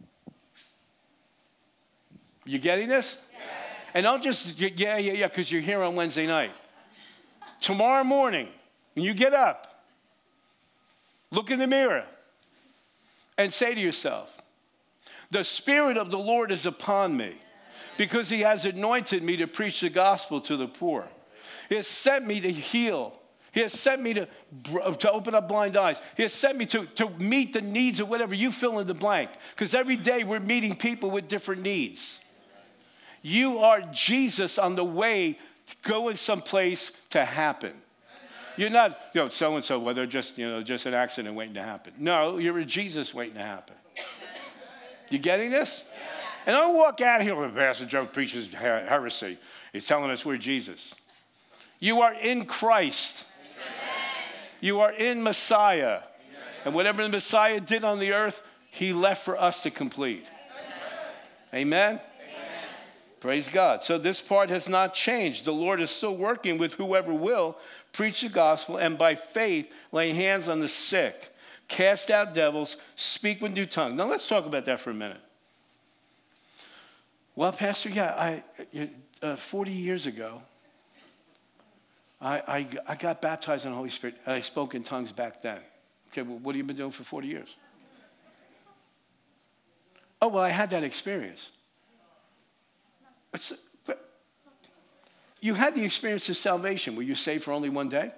You getting this? Yes. And don't just, yeah, because you're here on Wednesday night. Tomorrow morning, when you get up, look in the mirror and say to yourself, the Spirit of the Lord is upon me, because he has anointed me to preach the gospel to the poor. He has sent me to heal. He has sent me to open up blind eyes. He has sent me to meet the needs of whatever you fill in the blank, because every day we're meeting people with different needs. You are Jesus on the way to going someplace to happen. You're not, so-and-so, well, they're just an accident waiting to happen. No, you're a Jesus waiting to happen. You getting this? And don't walk out here with Pastor Joe preaches heresy. He's telling us we're Jesus. You are in Christ. You are in Messiah. And whatever the Messiah did on the earth, he left for us to complete. Amen? Praise God. So this part has not changed. The Lord is still working with whoever will preach the gospel, and by faith lay hands on the sick, cast out devils, speak with new tongues. Now let's talk about that for a minute. Well, Pastor, 40 years ago, I got baptized in the Holy Spirit, and I spoke in tongues back then. Okay, well, what have you been doing for 40 years? Oh, well, I had that experience. You had the experience of salvation. Were you saved for only one day?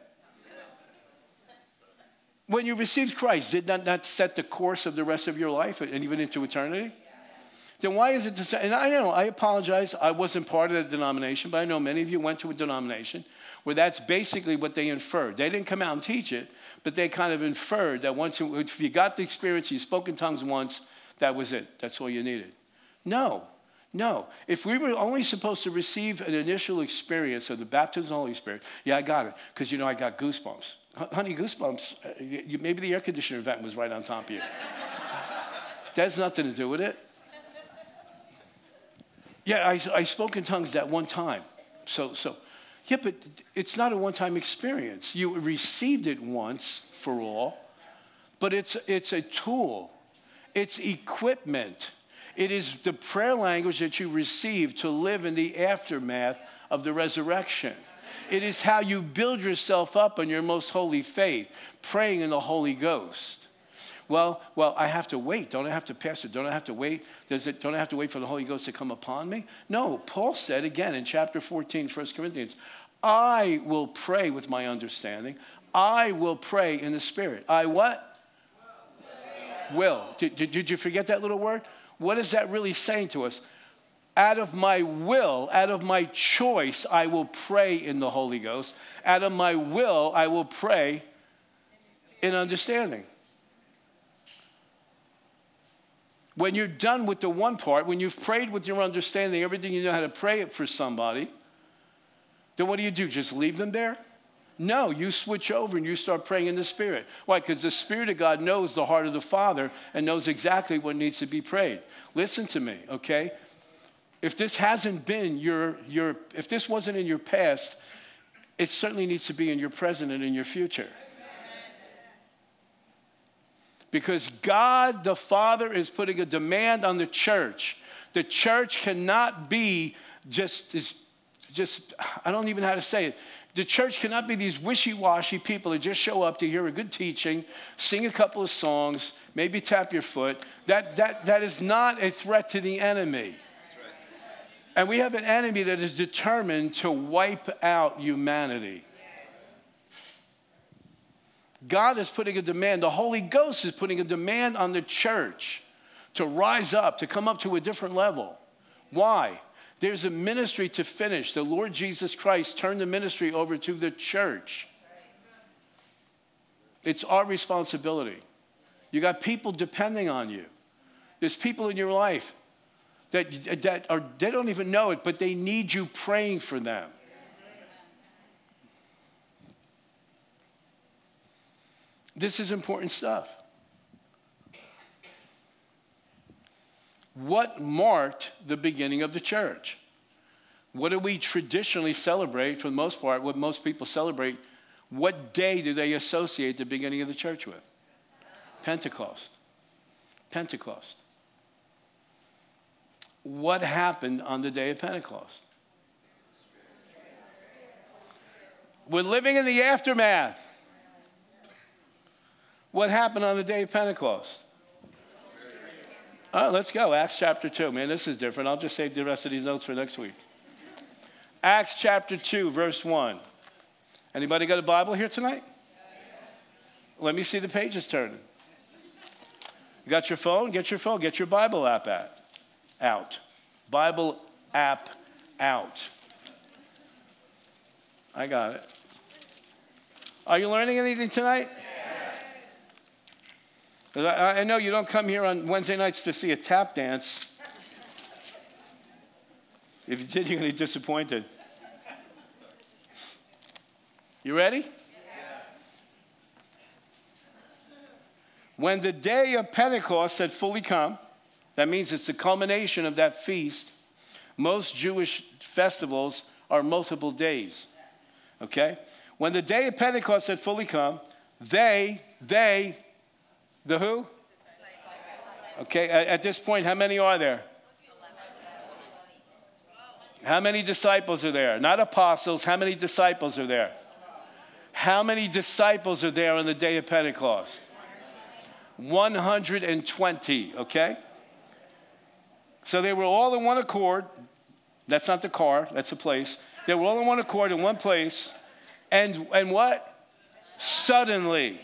When you received Christ, did that not set the course of the rest of your life and even into eternity? Then why is it and I apologize, I wasn't part of the denomination, but I know many of you went to a denomination where that's basically what they inferred. They didn't come out and teach it, but they kind of inferred that if you got the experience, you spoke in tongues once, that was it. That's all you needed. No. If we were only supposed to receive an initial experience of the baptism of the Holy Spirit, I got it, because I got goosebumps. Honey, goosebumps, maybe the air conditioner vent was right on top of you. That has nothing to do with it. Yeah, I spoke in tongues that one time. But it's not a one-time experience. You received it once for all, but it's a tool. It's equipment. It is the prayer language that you receive to live in the aftermath of the resurrection. It is how you build yourself up on your most holy faith, praying in the Holy Ghost. Well, I have to wait. Don't I have to, Pastor? Don't I have to wait? Don't I have to wait for the Holy Ghost to come upon me? No, Paul said again in chapter 14, 1 Corinthians, I will pray with my understanding. I will pray in the Spirit. I what? Will. Did you forget that little word? What is that really saying to us? Out of my will, out of my choice, I will pray in the Holy Ghost. Out of my will, I will pray in understanding. When you're done with the one part, when you've prayed with your understanding, everything you know how to pray it for somebody, then what do? Just leave them there? No, you switch over and you start praying in the Spirit. Why? Because the Spirit of God knows the heart of the Father and knows exactly what needs to be prayed. Listen to me, okay? If this hasn't been if this wasn't in your past, it certainly needs to be in your present and in your future. Because God the Father is putting a demand on the church. The church cannot be just, I don't even know how to say it. The church cannot be these wishy-washy people that just show up to hear a good teaching, sing a couple of songs, maybe tap your foot. That is not a threat to the enemy. And we have an enemy that is determined to wipe out humanity. God is putting a demand, the Holy Ghost is putting a demand on the church to rise up, to come up to a different level. Why? There's a ministry to finish. The Lord Jesus Christ turned the ministry over to the church. It's our responsibility. You got people depending on you. There's people in your life that they don't even know it, but they need you praying for them. This is important stuff. What marked the beginning of the church? What do we traditionally celebrate, for the most part, what most people celebrate? What day do they associate the beginning of the church with? Pentecost. Pentecost. What happened on the day of Pentecost? We're living in the aftermath. What happened on the day of Pentecost? All right, let's go. Acts chapter 2. Man, this is different. I'll just save the rest of these notes for next week. Acts chapter 2, verse 1. Anybody got a Bible here tonight? Let me see the pages turning. You got your phone? Get your phone. Get your Bible app out. Bible app out. I got it. Are you learning anything tonight? I know you don't come here on Wednesday nights to see a tap dance. If you did, you're going to be disappointed. You ready? When the day of Pentecost had fully come, that means it's the culmination of that feast. Most Jewish festivals are multiple days. Okay? When the day of Pentecost had fully come, they, the who? Okay, at this point, how many are there? How many disciples are there? Not apostles, how many disciples are there? How many disciples are there on the day of Pentecost? 120, okay? So they were all in one accord. That's not the car, that's a place. They were all in one accord in one place. And what? Suddenly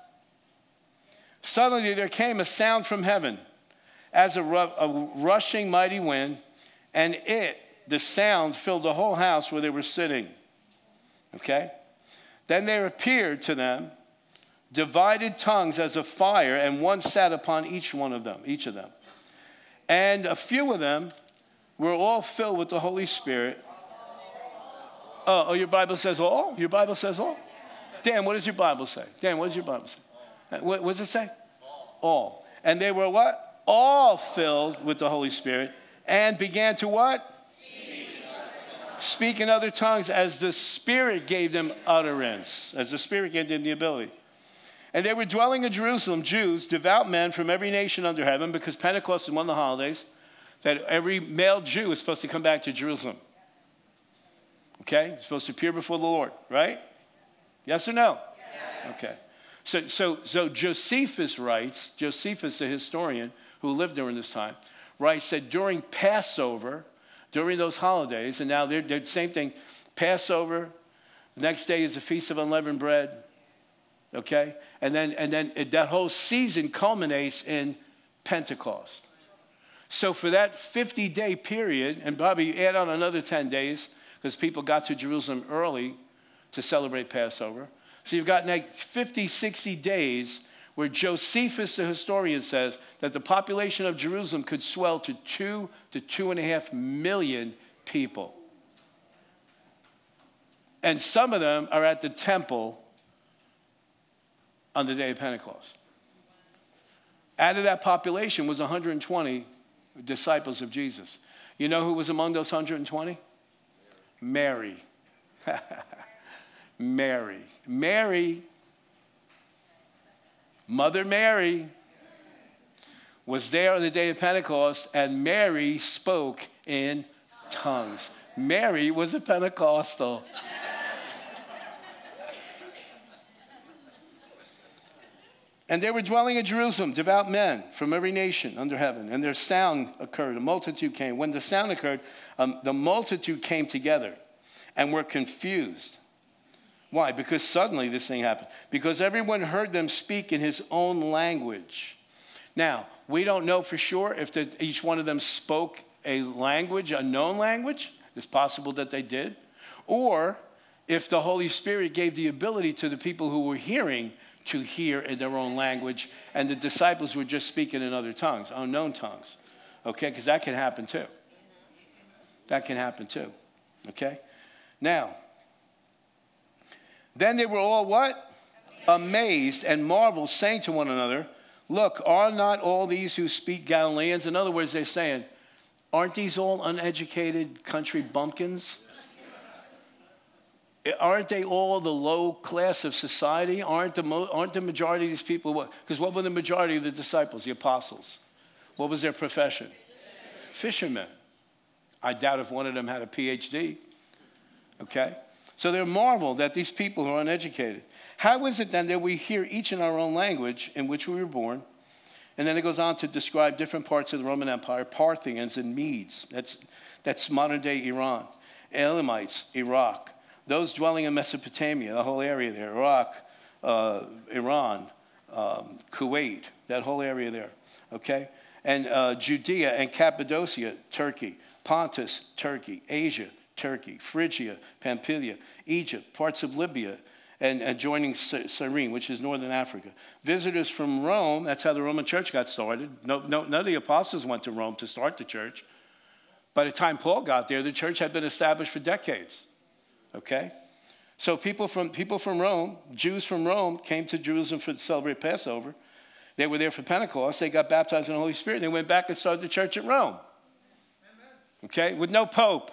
there came a sound from heaven as a rushing mighty wind, and the sound filled the whole house where they were sitting. Okay? Then there appeared to them divided tongues as of fire, and one sat upon each of them. And a few of them were all filled with the Holy Spirit. Oh, your Bible says all? Your Bible says all? Dan, what does your Bible say? Dan, what does your Bible say? What does it say? All. And they were what? All filled with the Holy Spirit and began to what? Speak in other tongues as the Spirit gave them utterance, as the Spirit gave them the ability. And they were dwelling in Jerusalem, Jews, devout men from every nation under heaven, because Pentecost is one of the holidays. that every male Jew is supposed to come back to Jerusalem. Okay? He's supposed to appear before the Lord, right? Yes or no? Yes. Okay. So Josephus writes, Josephus, the historian who lived during this time, writes that during Passover, during those holidays, and now they're the same thing, Passover, the next day is the Feast of Unleavened Bread, okay? And then that whole season culminates in Pentecost. So for that 50-day period, and probably add on another 10 days, because people got to Jerusalem early to celebrate Passover. So you've got like 50, 60 days where Josephus, the historian, says that the population of Jerusalem could swell to 2 to 2.5 million people. And some of them are at the temple on the day of Pentecost. Out of that population was 120 disciples of Jesus. You know who was among those 120? Mary. Mary, Mother Mary, was there on the day of Pentecost, and Mary spoke in tongues. Mary was a Pentecostal. And they were dwelling in Jerusalem, devout men from every nation under heaven. And their sound occurred. A multitude came. When the sound occurred, the multitude came together and were confused. Why? Because suddenly this thing happened. Because everyone heard them speak in his own language. Now, we don't know for sure if each one of them spoke a language, a known language. It's possible that they did. Or if the Holy Spirit gave the ability to the people who were hearing to hear in their own language, and the disciples were just speaking in other tongues, unknown tongues. Okay? Because that can happen too. That can happen too. Okay? Now, then they were all what? Amazed and marveled, saying to one another, look, are not all these who speak Galileans? In other words, they're saying, aren't these all uneducated country bumpkins? Aren't they all the low class of society? Aren't the majority of these people, because what were the majority of the disciples, the apostles? What was their profession? Fishermen. I doubt if one of them had a PhD. Okay? So they're marveled that these people who are uneducated. How is it then that we hear each in our own language in which we were born? And then it goes on to describe different parts of the Roman Empire, Parthians and Medes. That's modern day Iran. Elamites, Iraq. Those dwelling in Mesopotamia, the whole area there, Iraq, Iran, Kuwait, that whole area there, okay? And Judea and Cappadocia, Turkey, Pontus, Turkey, Asia, Turkey, Phrygia, Pamphylia, Egypt, parts of Libya, and adjoining Cyrene, which is northern Africa. Visitors from Rome, that's how the Roman church got started. None of the apostles went to Rome to start the church. By the time Paul got there, the church had been established for decades. Okay? So people from Rome, Jews from Rome, came to Jerusalem to celebrate Passover. They were there for Pentecost. They got baptized in the Holy Spirit. And they went back and started the church at Rome. Okay? With no pope.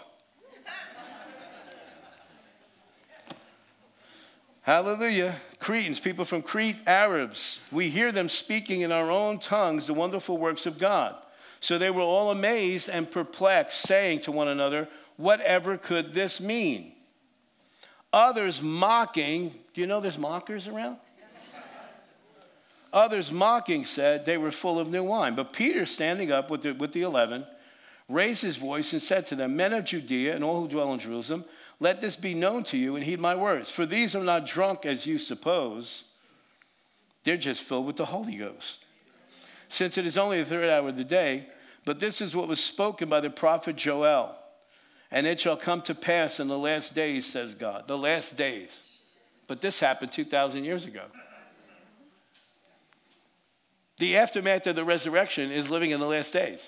Hallelujah. Cretans, people from Crete, Arabs. We hear them speaking in our own tongues the wonderful works of God. So they were all amazed and perplexed, saying to one another, whatever could this mean? Others mocking, do you know there's mockers around? Others mocking said they were full of new wine. But Peter, standing up with the 11, raised his voice and said to them, men of Judea and all who dwell in Jerusalem, let this be known to you and heed my words. For these are not drunk as you suppose. They're just filled with the Holy Ghost. Since it is only the third hour of the day, but this is what was spoken by the prophet Joel. And it shall come to pass in the last days, says God. The last days. But this happened 2,000 years ago. The aftermath of the resurrection is living in the last days.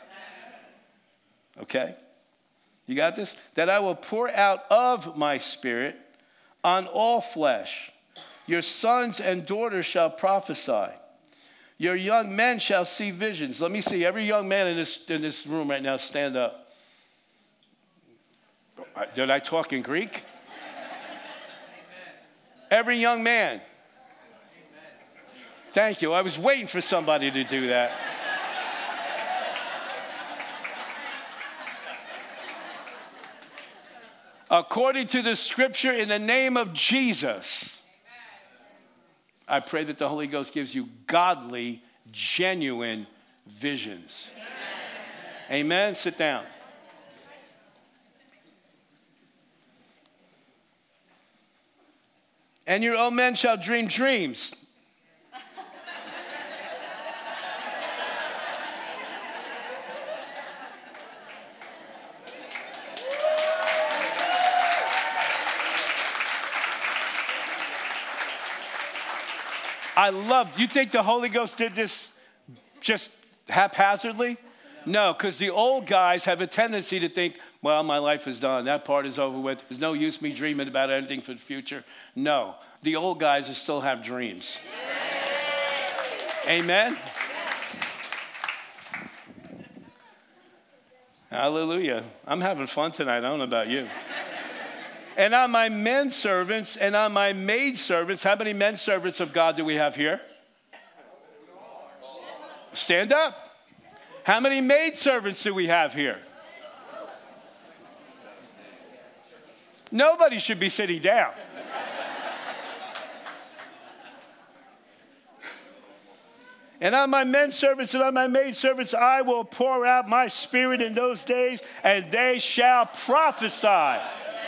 Okay? You got this? That I will pour out of my spirit on all flesh. Your sons and daughters shall prophesy. Your young men shall see visions. Let me see every young man in this room right now stand up. Did I talk in Greek? Every young man. Thank you. I was waiting for somebody to do that. according to the scripture, in the name of Jesus. I pray that the Holy Ghost gives you godly, genuine visions. Amen. Sit down. And your old men shall dream dreams. I love, you think the Holy Ghost did this just haphazardly? No, because the old guys have a tendency to think, well, my life is done. That part is over with. There's no use me dreaming about anything for the future. No, the old guys still have dreams. Amen? Hallelujah. I'm having fun tonight. I don't know about you. And on my men servants and on my maid servants, how many men servants of God do we have here? Stand up. How many maid servants do we have here? Nobody should be sitting down. And on my men servants and on my maid servants, I will pour out my spirit in those days, and they shall prophesy.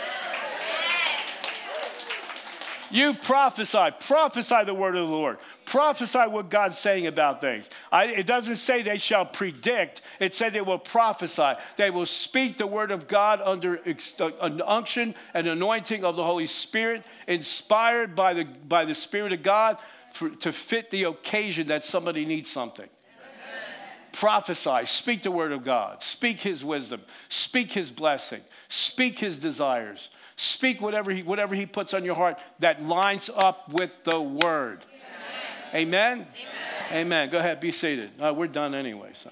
You prophesy. Prophesy the word of the Lord. Prophesy what God's saying about things. It doesn't say they shall predict. It said they will prophesy. They will speak the word of God under an unction and anointing of the Holy Spirit, inspired by the Spirit of God to fit the occasion that somebody needs something. Prophesy, speak the word of God, speak his wisdom, speak his blessing, speak his desires, speak whatever he puts on your heart that lines up with the word. Amen? Amen? Amen. Go ahead, be seated. We're done anyway. So.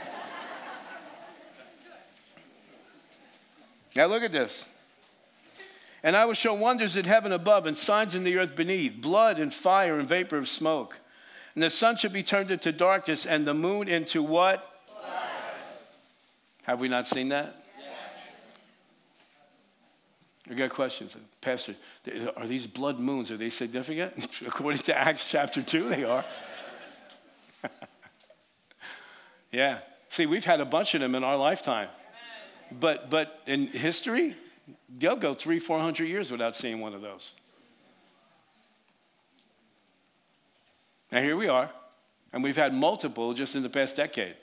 Now look at this. And I will show wonders in heaven above and signs in the earth beneath, blood and fire and vapor of smoke. And the sun shall be turned into darkness and the moon into what? Blood. Have we not seen that? Yes. I got questions. Pastor, are these blood moons, are they significant? According to Acts chapter 2, they are. Yeah. See, we've had a bunch of them in our lifetime. But in history, you'll go 300-400 years without seeing one of those. Now here we are, and we've had multiple just in the past decade.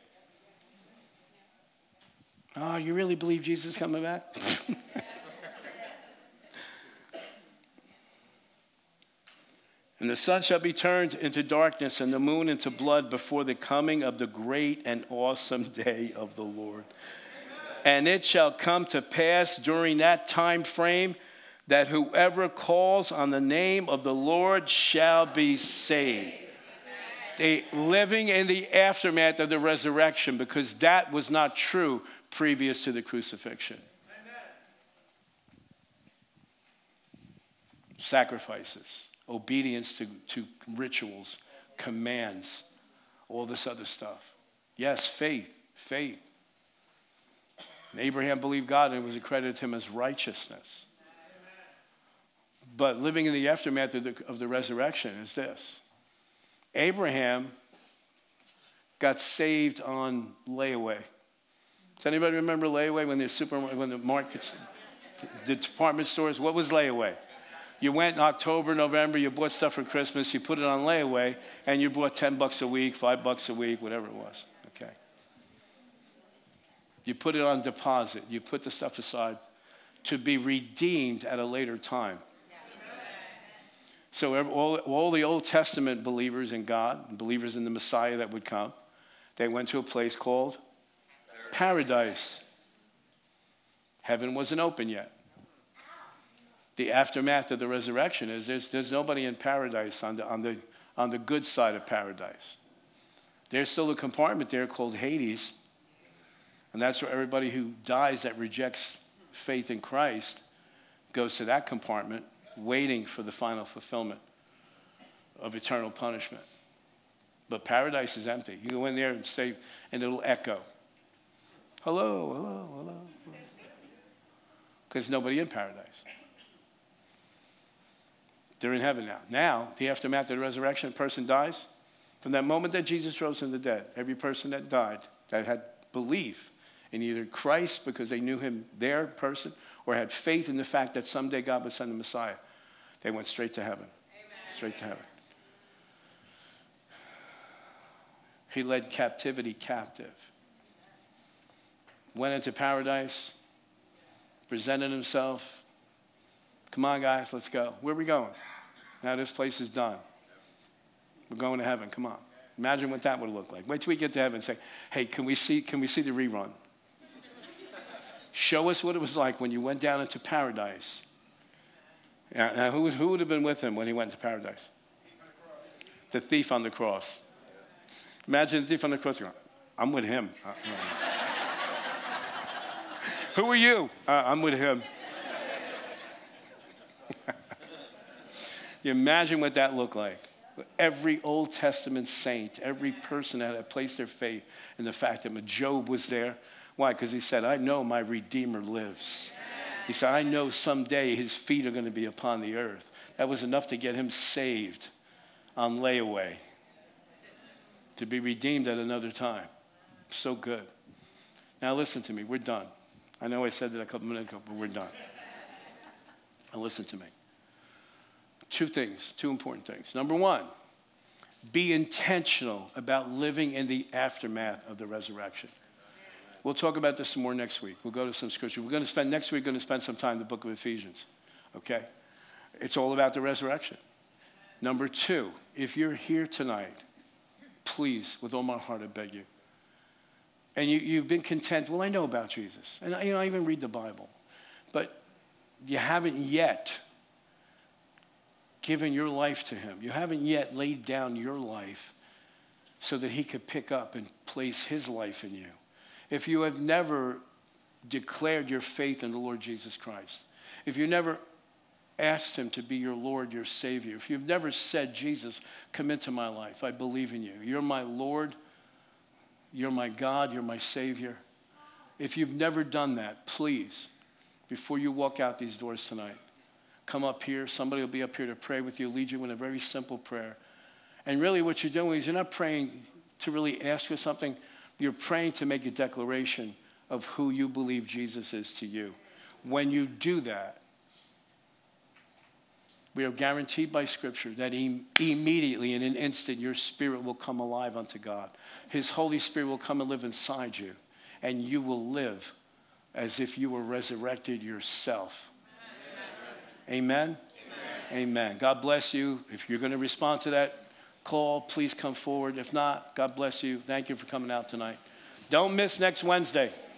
Oh, you really believe Jesus is coming back? And the sun shall be turned into darkness and the moon into blood before the coming of the great and awesome day of the Lord. And it shall come to pass during that time frame that whoever calls on the name of the Lord shall be saved. Living in the aftermath of the resurrection, because that was not true previous to the crucifixion. Sacrifices, obedience to rituals, commands, all this other stuff. Yes, faith. And Abraham believed God and it was accredited to him as righteousness. But living in the aftermath of the resurrection is this. Abraham got saved on layaway. Does anybody remember layaway when the markets, the department stores? What was layaway? You went in October, November, you bought stuff for Christmas, you put it on layaway, and you bought $10 a week, $5 a week, whatever it was. Okay. You put it on deposit. You put the stuff aside to be redeemed at a later time. So all the Old Testament believers in God, believers in the Messiah that would come, they went to a place called Paradise. Heaven wasn't open yet. The aftermath of the resurrection is there's nobody in paradise on the good side of paradise. There's still a compartment there called Hades, and that's where everybody who dies that rejects faith in Christ goes to that compartment, waiting for the final fulfillment of eternal punishment. But paradise is empty. You go in there and say, and it'll echo. Hello, hello, hello. because nobody in paradise. They're in heaven now. Now, the aftermath of the resurrection, a person dies. From that moment that Jesus rose from the dead, every person that died, that had belief in either Christ because they knew him, their person, or had faith in the fact that someday God would send the Messiah, they went straight to heaven. Amen. Straight to heaven. He led captivity captive. Went into paradise, presented himself. Come on, guys, let's go. Where are we going? Now this place is done. We're going to heaven. Come on. Imagine what that would look like. Wait till we get to heaven and say, hey, can we see the rerun? Show us what it was like when you went down into paradise. Now, who would have been with him when he went into paradise? The thief on the cross. Imagine the thief on the cross going, I'm with him. Who are you? I'm with him. You imagine what that looked like. Every Old Testament saint, every person that had placed their faith in the fact that Job was there. Why? Because he said, I know my Redeemer lives. He said, I know someday his feet are going to be upon the earth. That was enough to get him saved on layaway, to be redeemed at another time. So good. Now listen to me. We're done. I know I said that a couple minutes ago, but we're done. Now listen to me. Two important things. Number one, be intentional about living in the aftermath of the resurrection. We'll talk about this some more next week. We'll go to some scripture. Next week, we're going to spend some time in the book of Ephesians, okay? It's all about the resurrection. Number two, if you're here tonight, please, with all my heart, I beg you, and you've been content, well, I know about Jesus, and I even read the Bible, but you haven't yet given your life to him. You haven't yet laid down your life so that he could pick up and place his life in you. If you have never declared your faith in the Lord Jesus Christ, if you never asked him to be your Lord, your Savior, if you've never said, Jesus, come into my life, I believe in you. You're my Lord, you're my God, you're my Savior. If you've never done that, please, before you walk out these doors tonight, come up here. Somebody will be up here to pray with you, lead you in a very simple prayer. And really what you're doing is you're not praying to really ask for something. You're praying to make a declaration of who you believe Jesus is to you. When you do that, we are guaranteed by Scripture that immediately, in an instant, your spirit will come alive unto God. His Holy Spirit will come and live inside you, and you will live as if you were resurrected yourself. Amen? Amen? Amen. God bless you. If you're going to respond to that call, please come forward. If not, God bless you. Thank you for coming out tonight. Don't miss next Wednesday.